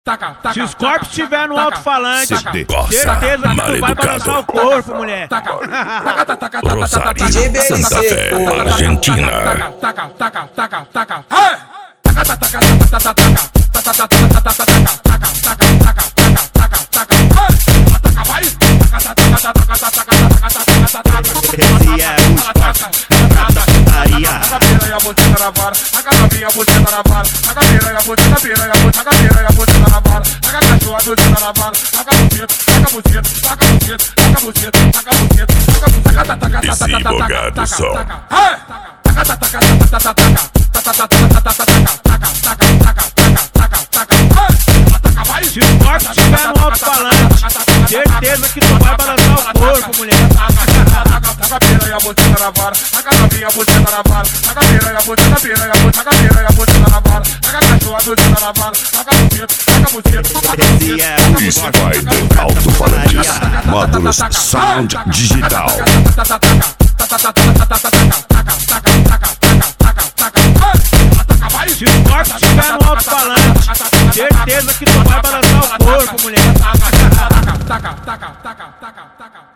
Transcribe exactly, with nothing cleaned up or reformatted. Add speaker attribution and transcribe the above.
Speaker 1: Se os corpos estiver no alto-falante,
Speaker 2: Certeza que
Speaker 1: tu vai balançar o corpo, mulher.
Speaker 2: Rosário, Santa Fé, Argentina.
Speaker 3: Esse é o esporte da putaria.
Speaker 4: A piranha botando na vara, a carabinha botando na vara, a piranha botando, a piranha botando, a piranha botando na vara, a cachorra botando na vara, a cabuceta, a cabuceta, a cabuceta, a cabuceta, a cabuceta, a cabuceta.
Speaker 2: Esse bogado som.
Speaker 1: Se os corpos estiver no alto-falante, certeza que tu vai balançar o corpo, mulher.
Speaker 4: A piranha botando na vara, a carabinha botando na vara, a piranha botando, a piranha botando, a piranha botando na vara, a cachorra botando na vara, a cabuceta, a cabuceta.
Speaker 3: Esse é o
Speaker 2: Isso
Speaker 3: esporte
Speaker 2: vai
Speaker 3: da
Speaker 2: do alto-falantes.
Speaker 3: putaria.
Speaker 2: Módulos Sound Digital.
Speaker 1: Se os corpos estiver no alto-falante, certeza que tu vai balançar o corpo, mulher.